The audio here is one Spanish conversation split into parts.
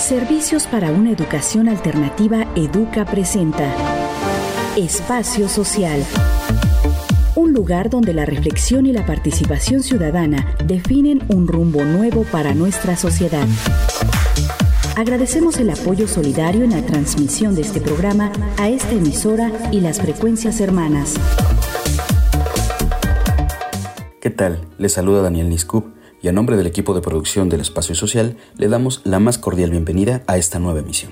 Servicios para una educación alternativa Educa presenta Espacio Social. Un lugar donde la reflexión y la participación ciudadana definen un rumbo nuevo para nuestra sociedad. Agradecemos el apoyo solidario en la transmisión de este programa a esta emisora y las frecuencias hermanas. ¿Qué tal? Les saluda Daniel Niscup y a nombre del equipo de producción del Espacio Social le damos la más cordial bienvenida a esta nueva emisión.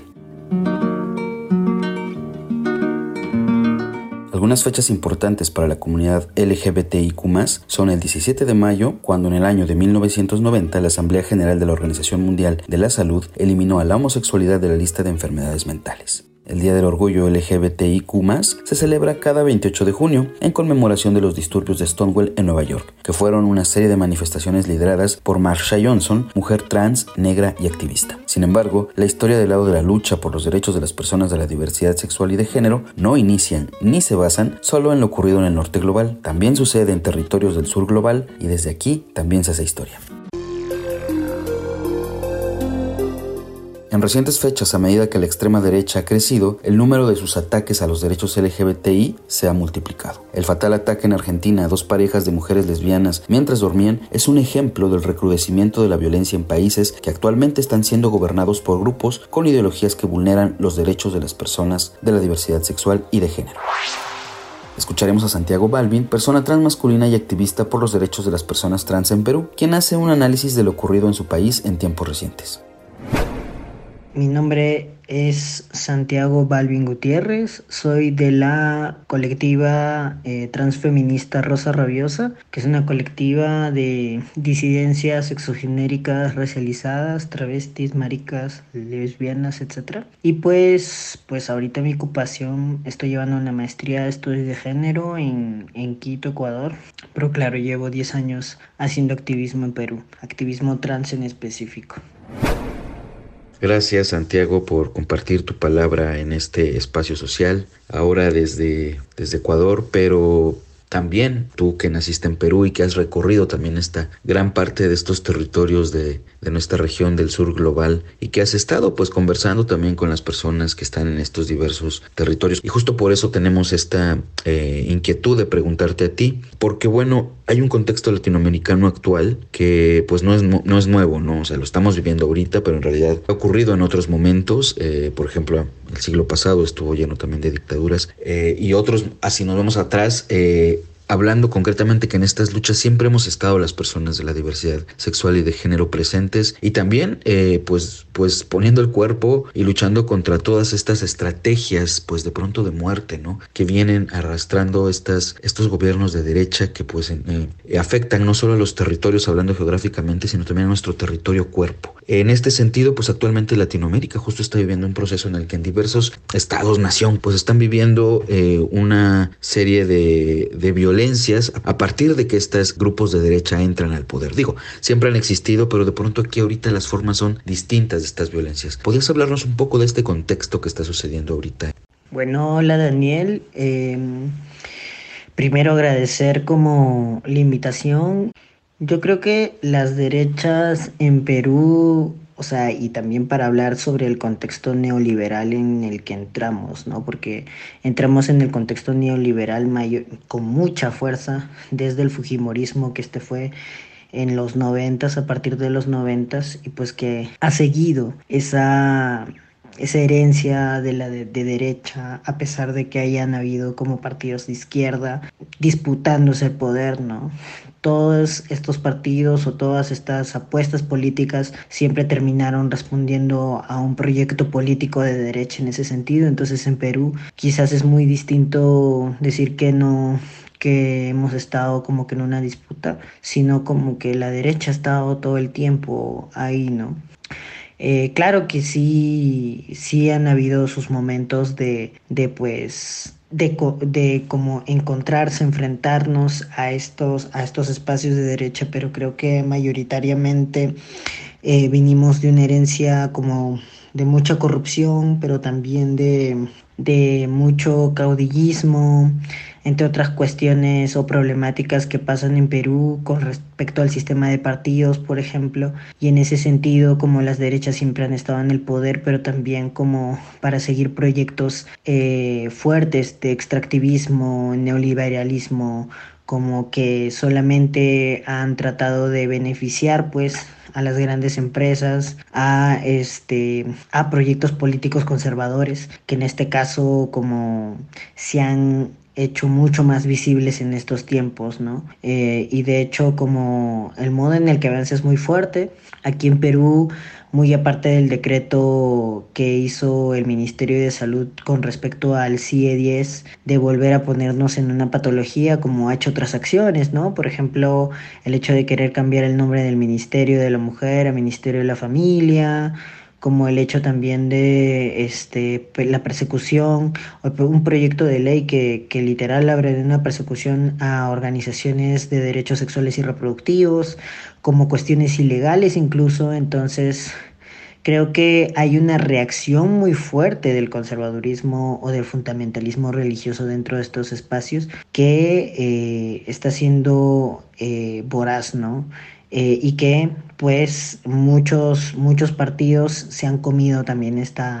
Algunas fechas importantes para la comunidad LGBTIQ+, son el 17 de mayo, cuando en el año de 1990 la Asamblea General de la Organización Mundial de la Salud eliminó a la homosexualidad de la lista de enfermedades mentales. El Día del Orgullo LGBTIQ+, se celebra cada 28 de junio en conmemoración de los disturbios de Stonewall en Nueva York, que fueron una serie de manifestaciones lideradas por Marsha Johnson, mujer trans, negra y activista. Sin embargo, la historia del lado de la lucha por los derechos de las personas de la diversidad sexual y de género no inician ni se basan solo en lo ocurrido en el norte global. También sucede en territorios del sur global y desde aquí también se hace historia. En recientes fechas, a medida que la extrema derecha ha crecido, el número de sus ataques a los derechos LGBTI se ha multiplicado. El fatal ataque en Argentina a 2 parejas de mujeres lesbianas mientras dormían es un ejemplo del recrudecimiento de la violencia en países que actualmente están siendo gobernados por grupos con ideologías que vulneran los derechos de las personas de la diversidad sexual y de género. Escucharemos a Santiago Balvin, persona transmasculina y activista por los derechos de las personas trans en Perú, quien hace un análisis de lo ocurrido en su país en tiempos recientes. Mi nombre es Santiago Balvin Gutiérrez, soy de la colectiva transfeminista Rosa Rabiosa, que es una colectiva de disidencias sexogenéricas racializadas, travestis, maricas, lesbianas, etc. Y pues ahorita mi ocupación, estoy llevando una maestría de estudios de género en Quito, Ecuador, pero claro, llevo 10 años haciendo activismo en Perú, activismo trans en específico. Gracias, Santiago, por compartir tu palabra en este espacio social, ahora desde Ecuador, pero también tú que naciste en Perú y que has recorrido también esta gran parte de estos territorios de nuestra región del sur global y que has estado pues conversando también con las personas que están en estos diversos territorios. Y justo por eso tenemos esta inquietud de preguntarte a ti, porque bueno, hay un contexto latinoamericano actual que pues no es nuevo, ¿no? O sea, lo estamos viviendo ahorita, pero en realidad ha ocurrido en otros momentos. Por ejemplo, el siglo pasado estuvo lleno también de dictaduras y otros, así nos vemos atrás, hablando concretamente que en estas luchas siempre hemos estado las personas de la diversidad sexual y de género presentes y también pues poniendo el cuerpo y luchando contra todas estas estrategias pues de pronto de muerte, ¿no? Que vienen arrastrando estos gobiernos de derecha que pues afectan no solo a los territorios hablando geográficamente, sino también a nuestro territorio cuerpo. En este sentido, pues actualmente Latinoamérica justo está viviendo un proceso en el que en diversos estados, nación, pues están viviendo una serie de violencias a partir de que estos grupos de derecha entran al poder. Digo, siempre han existido, pero de pronto aquí ahorita las formas son distintas de estas violencias. ¿Podrías hablarnos un poco de este contexto que está sucediendo ahorita? Bueno, hola Daniel. Primero agradecer como la invitación. Yo creo que las derechas en Perú, o sea, y también para hablar sobre el contexto neoliberal en el que entramos, ¿no? Porque entramos en el contexto neoliberal con mucha fuerza desde el fujimorismo que fue en los 90s, a partir de los 90s, y pues que ha seguido esa herencia de derecha, a pesar de que hayan habido como partidos de izquierda disputándose el poder, ¿no? Todos estos partidos o todas estas apuestas políticas siempre terminaron respondiendo a un proyecto político de derecha en ese sentido. Entonces en Perú quizás es muy distinto decir que no, que hemos estado como que en una disputa, sino como que la derecha ha estado todo el tiempo ahí, ¿no? Claro que sí han habido sus momentos de como encontrarse, enfrentarnos a estos espacios de derecha, pero creo que mayoritariamente Venimos de una herencia como de mucha corrupción, pero también de mucho caudillismo, entre otras cuestiones o problemáticas que pasan en Perú con respecto al sistema de partidos, por ejemplo, y en ese sentido como las derechas siempre han estado en el poder, pero también como para seguir proyectos fuertes de extractivismo, neoliberalismo, como que solamente han tratado de beneficiar pues a las grandes empresas, a proyectos políticos conservadores, que en este caso como se han hecho mucho más visibles en estos tiempos, ¿no? Y de hecho como el modo en el que avanza es muy fuerte, aquí en Perú, muy aparte del decreto que hizo el Ministerio de Salud con respecto al CIE-10 de volver a ponernos en una patología como ha hecho otras acciones, ¿no? Por ejemplo, el hecho de querer cambiar el nombre del Ministerio de la Mujer a Ministerio de la Familia, como el hecho también de la persecución, un proyecto de ley que literal abre de una persecución a organizaciones de derechos sexuales y reproductivos, como cuestiones ilegales incluso. Entonces creo que hay una reacción muy fuerte del conservadurismo o del fundamentalismo religioso dentro de estos espacios que está siendo voraz, ¿no? Y que pues muchos partidos se han comido también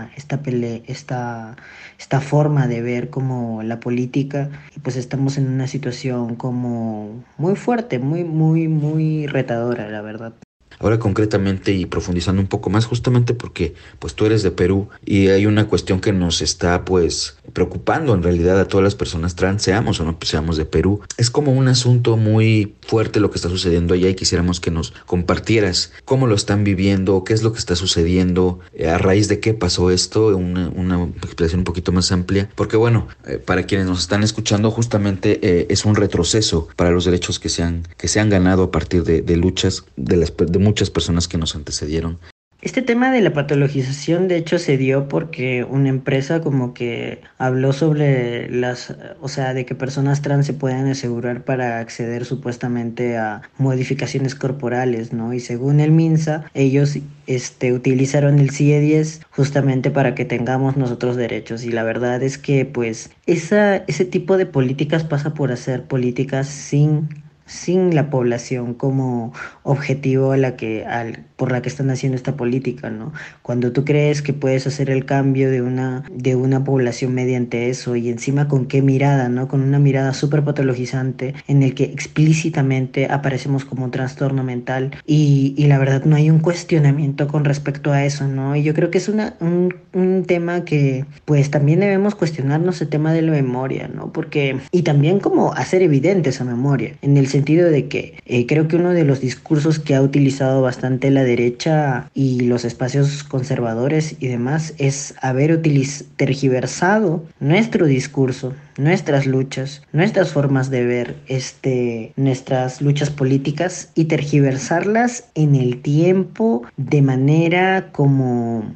esta forma de ver como la política, y pues estamos en una situación como muy fuerte, muy retadora, la verdad. Ahora concretamente y profundizando un poco más, justamente porque pues tú eres de Perú y hay una cuestión que nos está pues preocupando en realidad a todas las personas trans, seamos o no seamos de Perú. Es como un asunto muy fuerte lo que está sucediendo allá y quisiéramos que nos compartieras cómo lo están viviendo, qué es lo que está sucediendo, a raíz de qué pasó esto, una explicación un poquito más amplia, porque bueno, para quienes nos están escuchando justamente es un retroceso para los derechos que se han ganado a partir de luchas de muchas personas que nos antecedieron. Este tema de la patologización de hecho se dio porque una empresa como que habló sobre o sea, de que personas trans se pueden asegurar para acceder supuestamente a modificaciones corporales, ¿no? Y según el MINSA, ellos utilizaron el CIE-10 justamente para que tengamos nosotros derechos, y la verdad es que pues ese tipo de políticas pasa por hacer políticas sin la población como objetivo por la que están haciendo esta política, ¿no? Cuando tú crees que puedes hacer el cambio de una población mediante eso, y encima con qué mirada, ¿no? Con una mirada súper patologizante en el que explícitamente aparecemos como un trastorno mental, y la verdad no hay un cuestionamiento con respecto a eso, ¿no? Y yo creo que es un tema que pues también debemos cuestionarnos, el tema de la memoria, ¿no? Y también como hacer evidente esa memoria, en el sentido de que creo que uno de los discursos que ha utilizado bastante la derecha y los espacios conservadores y demás es haber tergiversado nuestro discurso, nuestras luchas, nuestras formas de ver nuestras luchas políticas, y tergiversarlas en el tiempo de manera como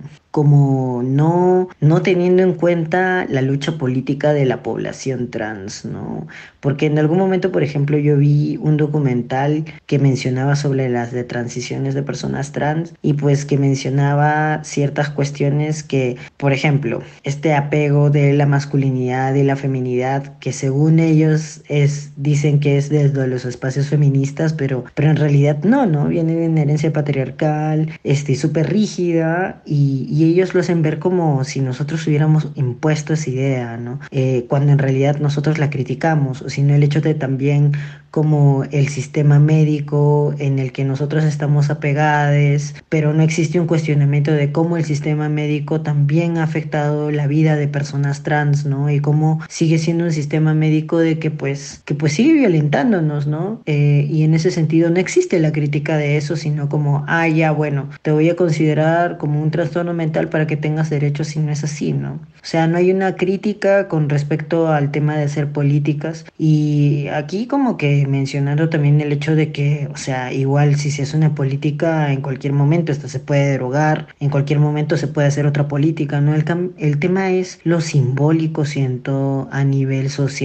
no teniendo en cuenta la lucha política de la población trans, ¿no? Porque en algún momento, por ejemplo, yo vi un documental que mencionaba sobre las de transiciones de personas trans, y pues que mencionaba ciertas cuestiones que, por ejemplo, este apego de la masculinidad y la feminidad, que según ellos dicen que es desde los espacios feministas, pero en realidad no, viene de una herencia patriarcal, súper rígida, y ellos lo hacen ver como si nosotros hubiéramos impuesto esa idea, ¿no? Cuando en realidad nosotros la criticamos, o sino el hecho de también como el sistema médico en el que nosotros estamos apegados, pero no existe un cuestionamiento de cómo el sistema médico también ha afectado la vida de personas trans, ¿no? Y cómo sigue siendo un sistema médico que sigue violentándonos, ¿no? Y en ese sentido no existe la crítica de eso, sino como, ya, bueno, te voy a considerar como un trastorno mental para que tengas derechos, y no es así, ¿no? O sea, no hay una crítica con respecto al tema de hacer políticas, y aquí como que mencionando también el hecho de que, o sea, igual si se hace una política en cualquier momento esta se puede derogar, en cualquier momento se puede hacer otra política, ¿no? El tema es lo simbólico, siento, a nivel social,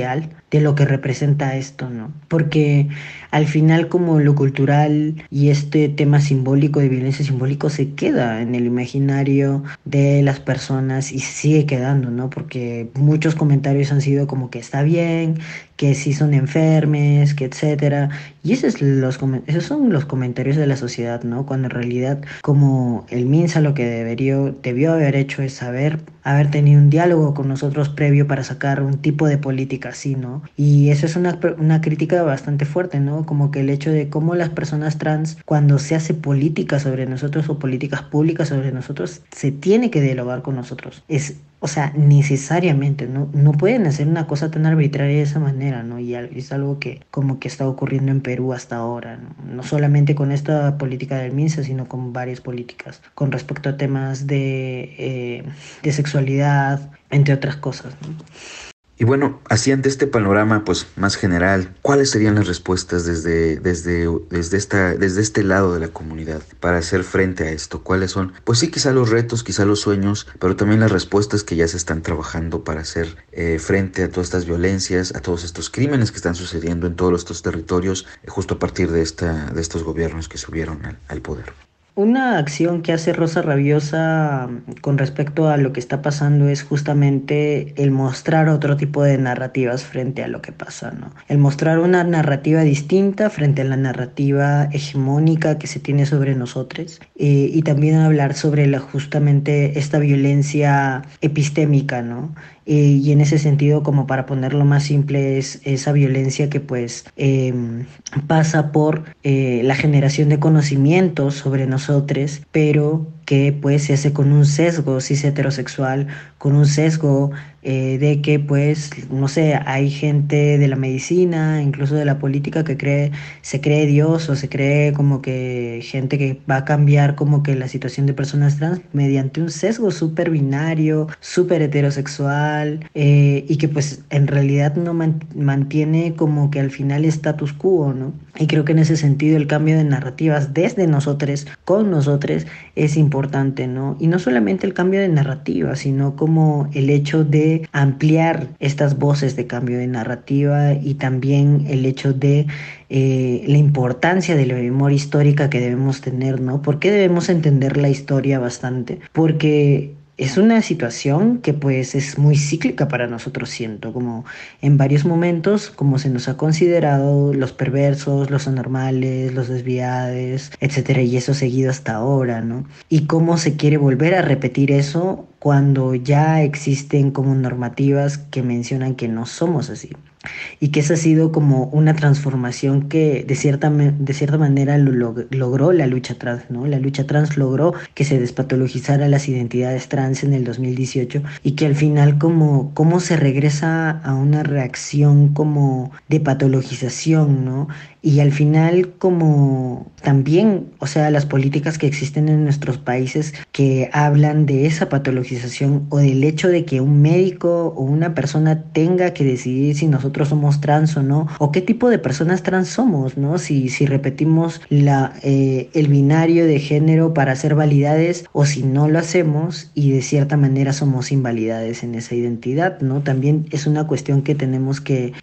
de lo que representa esto, ¿no? Porque al final como lo cultural y este tema simbólico de violencia simbólico se queda en el imaginario de las personas y sigue quedando, ¿no? Porque muchos comentarios han sido como que está bien, que sí son enfermes, que etcétera. Y esos son los comentarios de la sociedad, ¿no? Cuando en realidad como el MINSA lo que debió haber hecho es haber tenido un diálogo con nosotros previo para sacar un tipo de política así, ¿no? Y eso es una crítica bastante fuerte, ¿no? Como que el hecho de cómo las personas trans, cuando se hace política sobre nosotros o políticas públicas sobre nosotros, se tiene que dialogar con nosotros. O sea, necesariamente, no pueden hacer una cosa tan arbitraria de esa manera, ¿no? Y es algo que como que está ocurriendo en Perú hasta ahora, ¿no? No solamente con esta política del MINSA, sino con varias políticas con respecto a temas de sexualidad, entre otras cosas, ¿no? Y bueno, así ante este panorama pues más general, ¿cuáles serían las respuestas desde este lado de la comunidad para hacer frente a esto? ¿Cuáles son? Pues sí, quizá los retos, quizá los sueños, pero también las respuestas que ya se están trabajando para hacer frente a todas estas violencias, a todos estos crímenes que están sucediendo en todos estos territorios, justo a partir de estos gobiernos que subieron al poder. Una acción que hace Rosa Rabiosa con respecto a lo que está pasando es justamente el mostrar otro tipo de narrativas frente a lo que pasa, ¿no? El mostrar una narrativa distinta frente a la narrativa hegemónica que se tiene sobre nosotros, y también hablar sobre justamente esta violencia epistémica, ¿no? Y en ese sentido, como para ponerlo más simple, es esa violencia que pues pasa por la generación de conocimientos sobre nosotros, pero que pues se hace con un sesgo cis heterosexual, con un sesgo de que pues, no sé, hay gente de la medicina, incluso de la política que se cree Dios o se cree como que gente que va a cambiar como que la situación de personas trans mediante un sesgo súper binario, súper heterosexual, y que pues en realidad no mantiene como que al final status quo, ¿no? Y creo que en ese sentido el cambio de narrativas desde nosotros, con nosotros, es importante, ¿no? Y no solamente el cambio de narrativa, sino como el hecho de ampliar estas voces de cambio de narrativa y también el hecho de la importancia de la memoria histórica que debemos tener, ¿no? ¿Por qué debemos entender la historia bastante? Porque es una situación que pues es muy cíclica para nosotros, siento, como en varios momentos, como se nos ha considerado los perversos, los anormales, los desviados, etcétera, y eso seguido hasta ahora, ¿no? Y cómo se quiere volver a repetir eso cuando ya existen como normativas que mencionan que no somos así. Y que esa ha sido como una transformación que de cierta manera logró la lucha trans, ¿no? La lucha trans logró que se despatologizara las identidades trans en el 2018 y que al final como se regresa a una reacción como de patologización, ¿no? Y al final como también, o sea, las políticas que existen en nuestros países que hablan de esa patologización o del hecho de que un médico o una persona tenga que decidir si nosotros somos trans o no, o qué tipo de personas trans somos, ¿no? Si repetimos el binario de género para hacer validades o si no lo hacemos y de cierta manera somos invalidades en esa identidad, ¿no? También es una cuestión que tenemos que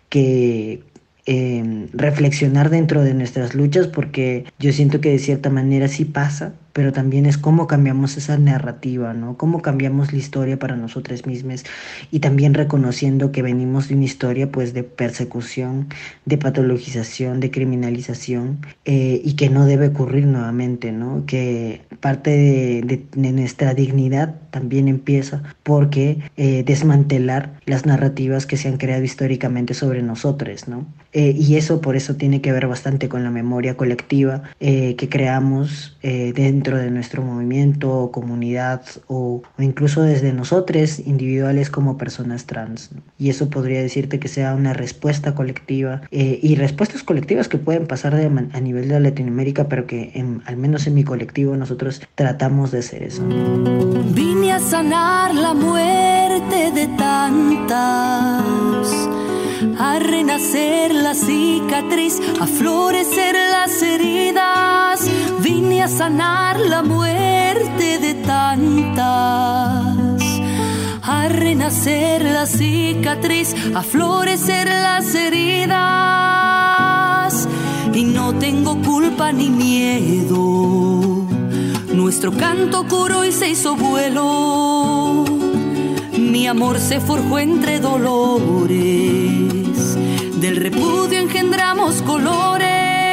reflexionar dentro de nuestras luchas, porque yo siento que de cierta manera sí pasa, pero también es cómo cambiamos esa narrativa, ¿no? Cómo cambiamos la historia para nosotros mismos y también reconociendo que venimos de una historia pues de persecución, de patologización, de criminalización, y que no debe ocurrir nuevamente, ¿no? Que parte de nuestra dignidad también empieza porque desmantelar las narrativas que se han creado históricamente sobre nosotros, ¿no? Y eso por eso tiene que ver bastante con la memoria colectiva que creamos dentro de nuestro movimiento o comunidad o incluso desde nosotros individuales como personas trans, ¿no? Y eso podría decirte que sea una respuesta colectiva y respuestas colectivas que pueden pasar a nivel de Latinoamérica, pero que al menos en mi colectivo nosotros tratamos de hacer eso. Vine a sanar la muerte de tantas, a renacer la cicatriz, a florecer las heridas. Vine a sanar la muerte de tantas, a renacer renacer la cicatriz, a florecer las heridas. Y no tengo culpa ni miedo, nuestro canto curó y se hizo vuelo. Mi amor se forjó entre dolores, del repudio engendramos colores.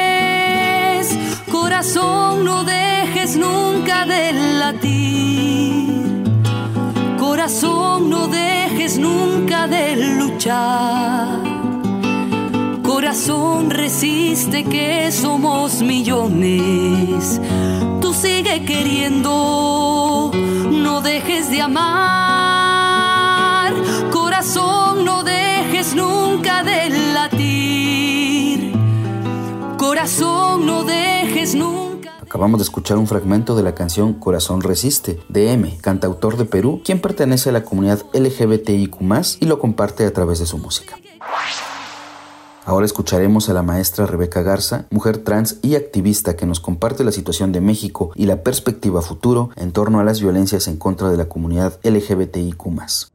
Corazón, no dejes nunca de latir. Corazón, no dejes nunca de luchar. Corazón, resiste que somos millones. Tú sigue queriendo, no dejes de amar. Corazón, no dejes nunca de latir. Corazón, no dejes nunca. Acabamos de escuchar un fragmento de la canción Corazón Resiste, de M, cantautor de Perú, quien pertenece a la comunidad LGBTIQ+, y lo comparte a través de su música. Ahora escucharemos a la maestra Rebeca Garza, mujer trans y activista que nos comparte la situación de México y la perspectiva futuro en torno a las violencias en contra de la comunidad LGBTIQ+.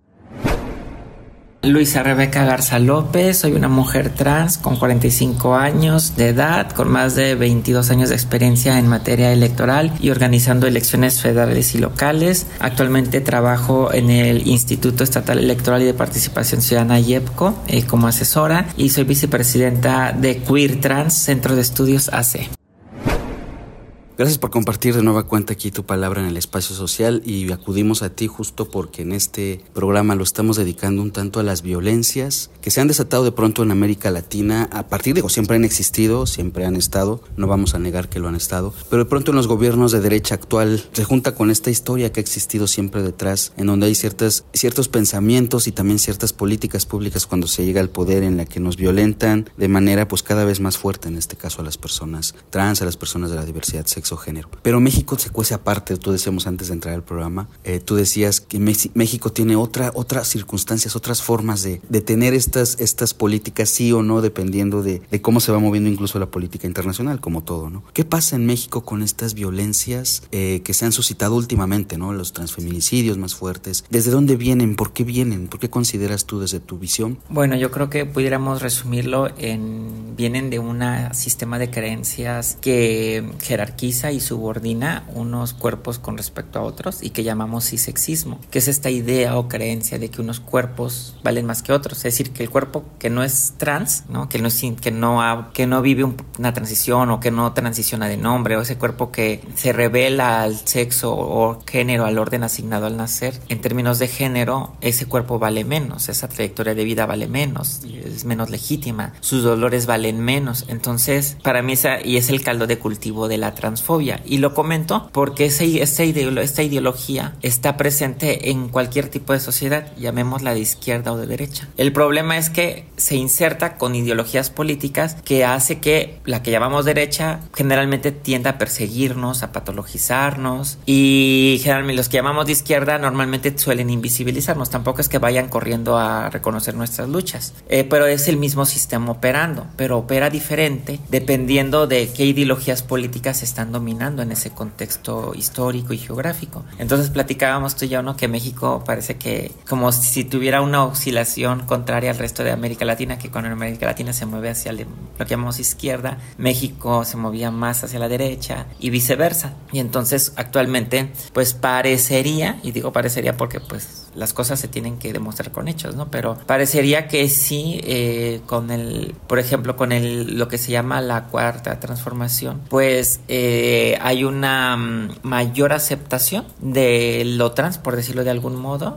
Luisa Rebeca Garza López, soy una mujer trans con 45 años de edad, con más de 22 años de experiencia en materia electoral y organizando elecciones federales y locales. Actualmente trabajo en el Instituto Estatal Electoral y de Participación Ciudadana IEPCO como asesora y soy vicepresidenta de Queer Trans Centro de Estudios AC. Gracias por compartir de nueva cuenta aquí tu palabra en el espacio social, y acudimos a ti justo porque en este programa lo estamos dedicando un tanto a las violencias que se han desatado de pronto en América Latina a partir de, siempre han existido, siempre han estado, no vamos a negar que lo han estado, pero de pronto en los gobiernos de derecha actual se junta con esta historia que ha existido siempre detrás, en donde hay ciertos pensamientos y también ciertas políticas públicas cuando se llega al poder en la que nos violentan de manera pues cada vez más fuerte, en este caso a las personas trans, a las personas de la diversidad sexual, género. Pero México se cuece aparte. Tú decíamos antes de entrar al programa, tú decías que México tiene otras circunstancias, otras formas de tener estas políticas, sí o no, dependiendo de cómo se va moviendo incluso la política internacional, como todo, ¿no? ¿Qué pasa en México con estas violencias que se han suscitado últimamente, ¿no? Los transfeminicidios más fuertes. ¿Desde dónde vienen? ¿Por qué vienen? ¿Por qué consideras tú desde tu visión? Bueno, yo creo que pudiéramos resumirlo vienen de un sistema de creencias que jerarquiza y subordina unos cuerpos con respecto a otros y que llamamos cisexismo, que es esta idea o creencia de que unos cuerpos valen más que otros, es decir, que el cuerpo que no es trans, ¿no? que no vive una transición o que no transiciona de nombre, o ese cuerpo que se revela al sexo o género, al orden asignado al nacer, en términos de género, ese cuerpo vale menos, esa trayectoria de vida vale menos, es menos legítima, sus dolores valen menos. Entonces, para mí es el caldo de cultivo de la transfobia. Y lo comento porque esta ideología está presente en cualquier tipo de sociedad, llamémosla de izquierda o de derecha. El problema es que se inserta con ideologías políticas que hace que la que llamamos derecha generalmente tienda a perseguirnos, a patologizarnos, y generalmente los que llamamos de izquierda normalmente suelen invisibilizarnos. Tampoco es que vayan corriendo a reconocer nuestras luchas, pero es el mismo sistema operando, pero opera diferente dependiendo de qué ideologías políticas están dominando en ese contexto histórico y geográfico. Entonces platicábamos tú y yo, ¿no? Que México parece que como si tuviera una oscilación contraria al resto de América Latina, que cuando América Latina se mueve hacia lo que llamamos izquierda, México se movía más hacia la derecha y viceversa. Y entonces actualmente pues parecería, y digo parecería porque pues las cosas se tienen que demostrar con hechos, ¿no? Pero parecería que sí, por ejemplo, con lo que se llama la cuarta transformación, pues hay una mayor aceptación de lo trans, por decirlo de algún modo.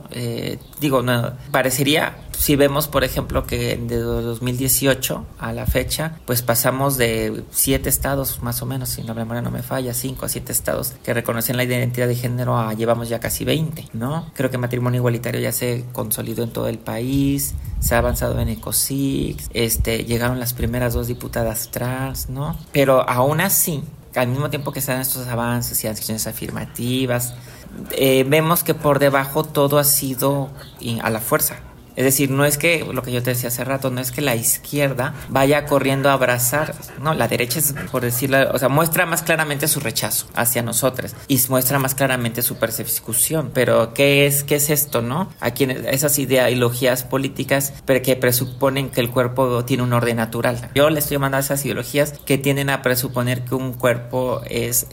Parecería, si vemos, por ejemplo, que de 2018 a la fecha, pues pasamos de 7 estados, más o menos, si la memoria no me falla, 5 a 7 estados que reconocen la identidad de género, llevamos ya casi 20, ¿no? Creo que matrimonio igualitario ya se consolidó en todo el país, se ha avanzado en ECOSIX, llegaron las primeras 2 diputadas trans, ¿no? Pero aún así, al mismo tiempo que están estos avances y acciones afirmativas, vemos que por debajo todo ha sido a la fuerza. Es decir, no es que, lo que yo te decía hace rato, no es que la izquierda vaya corriendo a abrazar, no, la derecha es, por decirlo, o sea, muestra más claramente su rechazo hacia nosotros y muestra más claramente su persecución. Pero ¿qué es esto, no? Aquí esas ideologías políticas pero que presuponen que el cuerpo tiene un orden natural. Yo le estoy llamando a esas ideologías que tienden a presuponer que un cuerpo es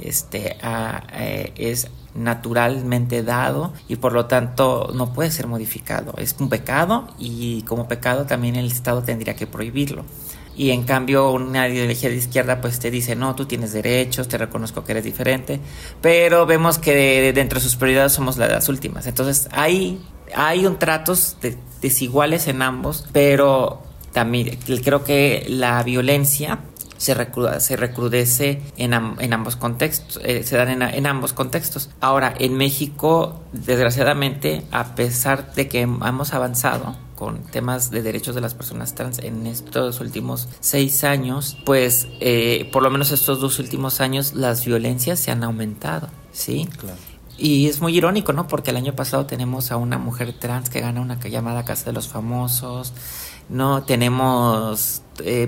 naturalmente dado y por lo tanto no puede ser modificado. Es un pecado y como pecado también el Estado tendría que prohibirlo. Y en cambio una ideología de izquierda pues te dice, no, tú tienes derechos, te reconozco que eres diferente, pero vemos que dentro de sus prioridades somos las últimas. Entonces hay un tratos desiguales en ambos, pero también creo que la violencia se recrudece en ambos contextos, se dan en ambos contextos. Ahora, en México, desgraciadamente, a pesar de que hemos avanzado con temas de derechos de las personas trans en estos últimos 6 años, pues por lo menos estos 2 últimos años las violencias se han aumentado, ¿sí? Claro. Y es muy irónico, ¿no? Porque el año pasado tenemos a una mujer trans que gana una llamada Casa de los Famosos, no tenemos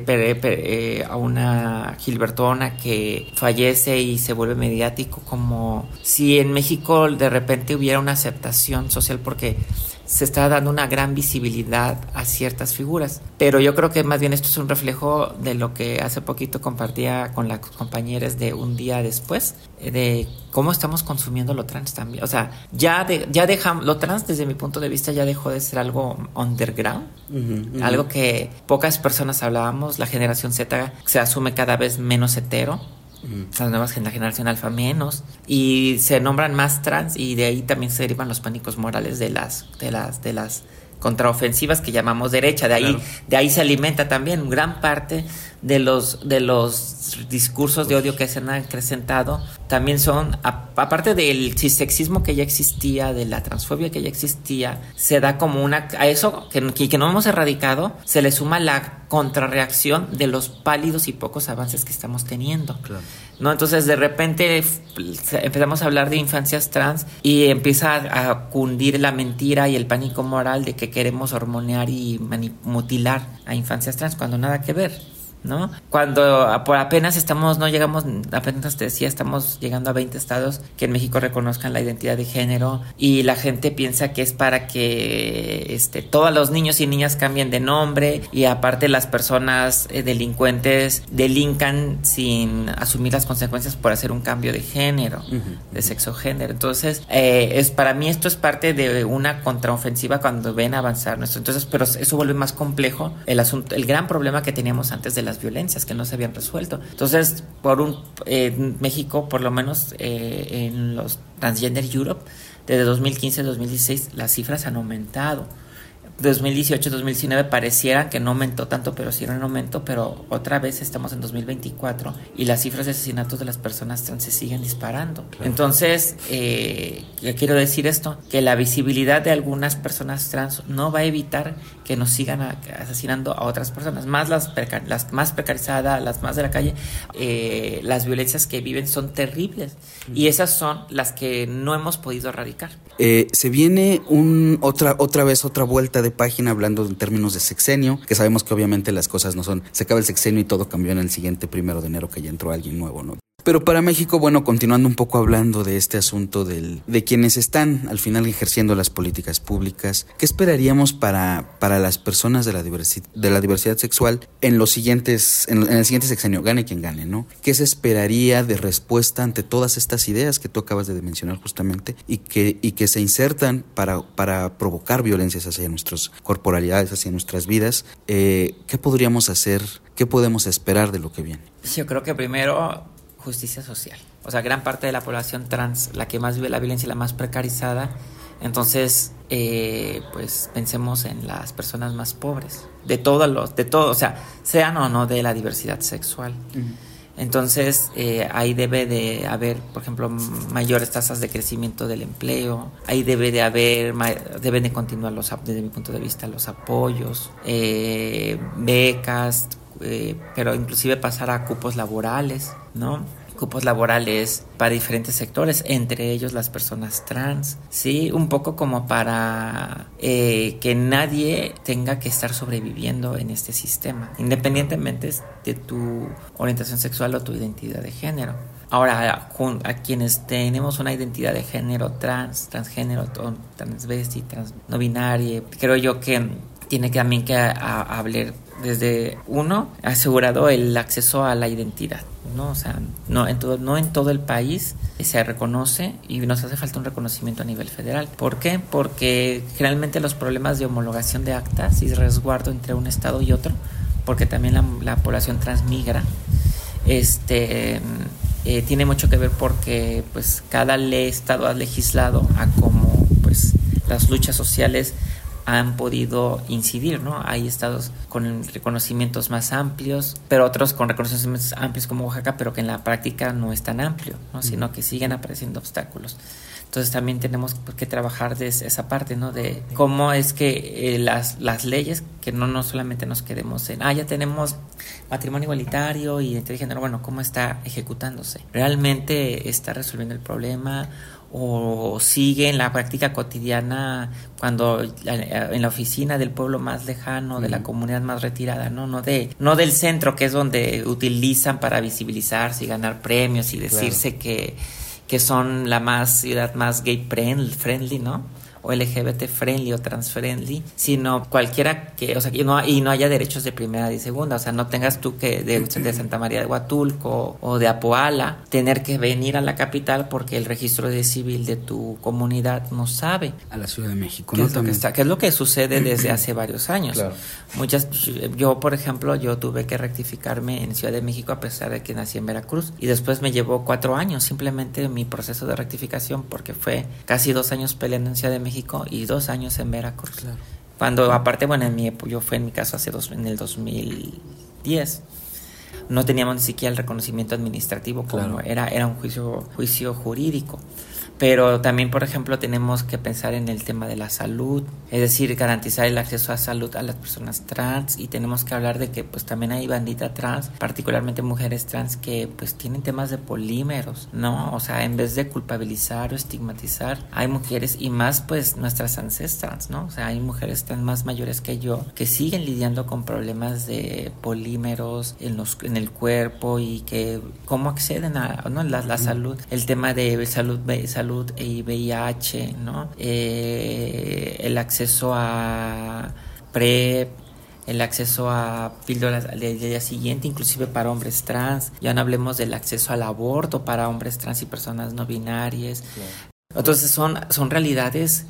a una Gilbertona que fallece y se vuelve mediático, como si en México de repente hubiera una aceptación social porque se está dando una gran visibilidad a ciertas figuras. Pero yo creo que más bien esto es un reflejo de lo que hace poquito compartía con las compañeras de Un Día Después, de cómo estamos consumiendo lo trans también. O sea, ya dejamos, lo trans desde mi punto de vista ya dejó de ser algo underground, algo que pocas personas hablábamos. La generación Z se asume cada vez menos hetero, las nuevas, la generación alfa menos, y se nombran más trans, y de ahí también se derivan los pánicos morales de las contraofensivas que llamamos derecha. De ahí se alimenta también gran parte de los discursos de odio que se han acrecentado. También son, aparte del sexismo que ya existía, de la transfobia que ya existía, se da como a eso que no hemos erradicado, se le suma la contrarreacción de los pálidos y pocos avances que estamos teniendo. Claro. ¿No? Entonces de repente empezamos a hablar de infancias trans y empieza a cundir la mentira y el pánico moral de que queremos hormonear y mutilar a infancias trans, cuando nada que ver, ¿no? Cuando apenas te decía, estamos llegando a 20 estados que en México reconozcan la identidad de género, y la gente piensa que es para que todos los niños y niñas cambien de nombre, y aparte las personas delincuentes delincan sin asumir las consecuencias por hacer un cambio de género, de sexo género. Entonces, para mí esto es parte de una contraofensiva cuando ven avanzar nuestro. Entonces, pero eso vuelve más complejo el asunto, el gran problema que teníamos antes de las violencias que no se habían resuelto. Entonces, México, por lo menos en los Transgender Europe, desde 2015 a 2016 las cifras han aumentado. 2018-2019 pareciera que no aumentó tanto, pero sí era un aumento, pero otra vez estamos en 2024 y las cifras de asesinatos de las personas trans se siguen disparando. Claro. Entonces, quiero decir esto, que la visibilidad de algunas personas trans no va a evitar que nos sigan asesinando a otras personas, más las más precarizadas, las más de la calle. Las violencias que viven son terribles, y esas son las que no hemos podido erradicar. Se viene otra vez otra vuelta de página hablando en términos de sexenio, que sabemos que obviamente las cosas no son, se acaba el sexenio y todo cambió en el siguiente 1 de enero que ya entró alguien nuevo, ¿no? Pero para México, bueno, continuando un poco hablando de este asunto de quienes están al final ejerciendo las políticas públicas, ¿qué esperaríamos para las personas de la diversidad sexual en el siguiente sexenio, gane quien gane, ¿no? ¿Qué se esperaría de respuesta ante todas estas ideas que tú acabas de mencionar justamente y que se insertan para provocar violencias hacia nuestras corporalidades, hacia nuestras vidas? ¿Qué podríamos hacer? ¿Qué podemos esperar de lo que viene? Yo creo que primero, justicia social. O sea, gran parte de la población trans, la que más vive la violencia y la más precarizada. Entonces, pues pensemos en las personas más pobres, de todo, o sea, sean o no de la diversidad sexual. Entonces, ahí debe de haber, por ejemplo, mayores tasas de crecimiento del empleo. Ahí deben de continuar desde mi punto de vista, los apoyos, becas, pero inclusive pasar a cupos laborales, ¿no? cupos laborales para diferentes sectores, entre ellos las personas trans, ¿sí? Un poco como para que nadie tenga que estar sobreviviendo en este sistema, independientemente de tu orientación sexual o tu identidad de género. Ahora, a quienes tenemos una identidad de género transgénero, transvesti, no binaria, creo yo que tiene que también que hablar desde uno, asegurado el acceso a la identidad, ¿no? O sea, no en todo el país se reconoce y nos hace falta un reconocimiento a nivel federal. ¿Por qué? Porque generalmente los problemas de homologación de actas y resguardo entre un estado y otro, porque también la población transmigra, tiene mucho que ver porque pues cada estado ha legislado a cómo pues las luchas sociales han podido incidir, ¿no? Hay estados con reconocimientos más amplios, pero otros con reconocimientos amplios como Oaxaca, pero que en la práctica no es tan amplio, ¿no? Sino que siguen apareciendo obstáculos. Entonces también tenemos que trabajar de esa parte, ¿no? De cómo es que las leyes, que no solamente nos quedemos en, ya tenemos matrimonio igualitario y identidad de género, bueno, ¿cómo está ejecutándose? ¿Realmente está resolviendo el problema? ¿O sigue en la práctica cotidiana cuando en la oficina del pueblo más lejano, de la comunidad más retirada, no del centro, que es donde utilizan para visibilizarse y ganar premios y decirse que son la ciudad más gay friendly, ¿no? O LGBT friendly o trans friendly, sino cualquiera que, o sea, y no haya derechos de primera y segunda, o sea, no tengas tú que de Santa María de Huatulco o de Apoala tener que venir a la capital porque el registro civil de tu comunidad no sabe. A la Ciudad de México, ¿no? Que es lo que sucede desde hace varios años. Claro. Yo, por ejemplo, tuve que rectificarme en Ciudad de México a pesar de que nací en Veracruz, y después me llevó 4 años simplemente mi proceso de rectificación, porque fue casi 2 años peleando en Ciudad de México y 2 años en Veracruz. Claro. Cuando aparte, bueno, yo fue en mi caso en el 2010. No teníamos ni siquiera el reconocimiento administrativo, como era un juicio jurídico. Pero también, por ejemplo, tenemos que pensar en el tema de la salud, es decir, garantizar el acceso a salud a las personas trans, y tenemos que hablar de que pues también hay bandita trans, particularmente mujeres trans, que pues tienen temas de polímeros, ¿no? O sea, en vez de culpabilizar o estigmatizar, hay mujeres, y más pues nuestras ancestras, ¿no? O sea, hay mujeres trans más mayores que yo que siguen lidiando con problemas de polímeros en el cuerpo, y que cómo acceden a, ¿no? la salud, el tema de salud y VIH, ¿no? El acceso a PrEP, el acceso a píldoras del día siguiente, inclusive para hombres trans. Ya no hablemos del acceso al aborto para hombres trans y personas no binarias. Claro. Entonces son realidades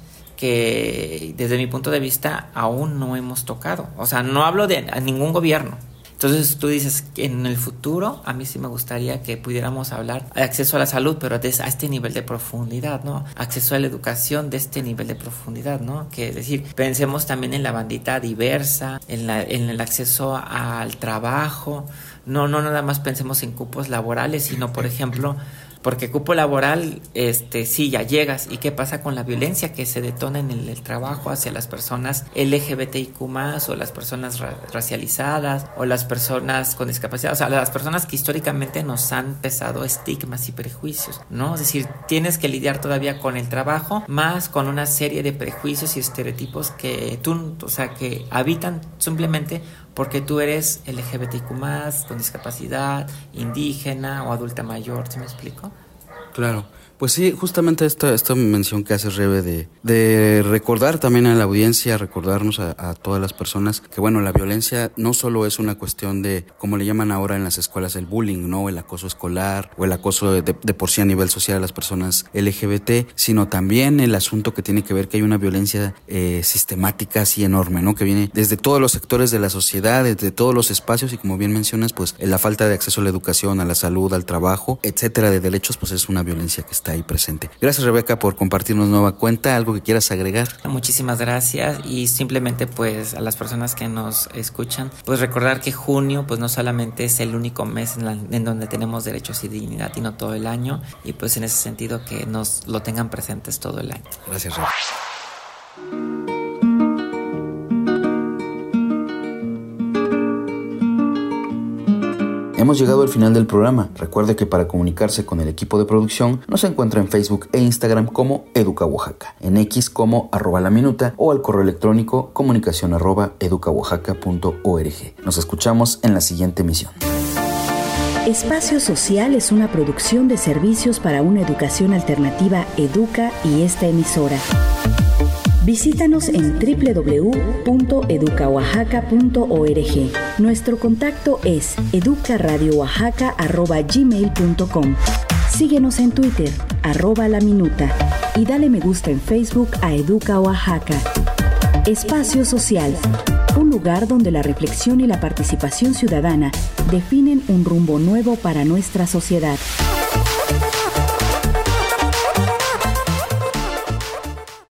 que desde mi punto de vista aún no hemos tocado. O sea, no hablo de ningún gobierno. Entonces tú dices que en el futuro a mí sí me gustaría que pudiéramos hablar de acceso a la salud, pero a este nivel de profundidad, ¿no? Acceso a la educación de este nivel de profundidad, ¿no? Que es decir, pensemos también en la bandita diversa, en el acceso al trabajo. No nada más pensemos en cupos laborales, sino por ejemplo, porque cupo laboral, sí, ya llegas. ¿Y qué pasa con la violencia que se detona en el trabajo hacia las personas LGBTIQ+, o las personas racializadas, o las personas con discapacidad? O sea, las personas que históricamente nos han pesado estigmas y prejuicios, ¿no? Es decir, tienes que lidiar todavía con el trabajo, más con una serie de prejuicios y estereotipos que que habitan simplemente porque tú eres LGBTIQ+, con discapacidad, indígena o adulta mayor, ¿sí me explico? Claro. Pues sí, justamente esta mención que haces, Rebe, de recordar también a la audiencia, recordarnos a todas las personas que, bueno, la violencia no solo es una cuestión de, como le llaman ahora en las escuelas, el bullying, ¿no? El acoso escolar o el acoso de por sí a nivel social a las personas LGBT, sino también el asunto que tiene que ver que hay una violencia sistemática así enorme, ¿no? Que viene desde todos los sectores de la sociedad, desde todos los espacios, y como bien mencionas, pues la falta de acceso a la educación, a la salud, al trabajo, etcétera, de derechos, pues es una violencia que está ahí presente. Gracias, Rebeca, por compartirnos nueva cuenta. ¿Algo que quieras agregar? Muchísimas gracias, y simplemente pues a las personas que nos escuchan, pues recordar que junio pues no solamente es el único mes en donde tenemos derechos y dignidad, sino todo el año, y pues en ese sentido que nos lo tengan presentes todo el año. Gracias, Rebeca. Hemos llegado al final del programa. Recuerde que para comunicarse con el equipo de producción nos encuentra en Facebook e Instagram como Educa Oaxaca, en X como @laminuta o al correo electrónico comunicacion@educaoaxaca.org. Nos escuchamos en la siguiente emisión. Espacio Social es una producción de servicios para una educación alternativa Educa y esta emisora. Visítanos en www.educaoaxaca.org. Nuestro contacto es educaradiooaxaca@gmail.com. Síguenos en Twitter, @laminuta, y dale me gusta en Facebook a Educa Oaxaca. Espacio Social, un lugar donde la reflexión y la participación ciudadana definen un rumbo nuevo para nuestra sociedad.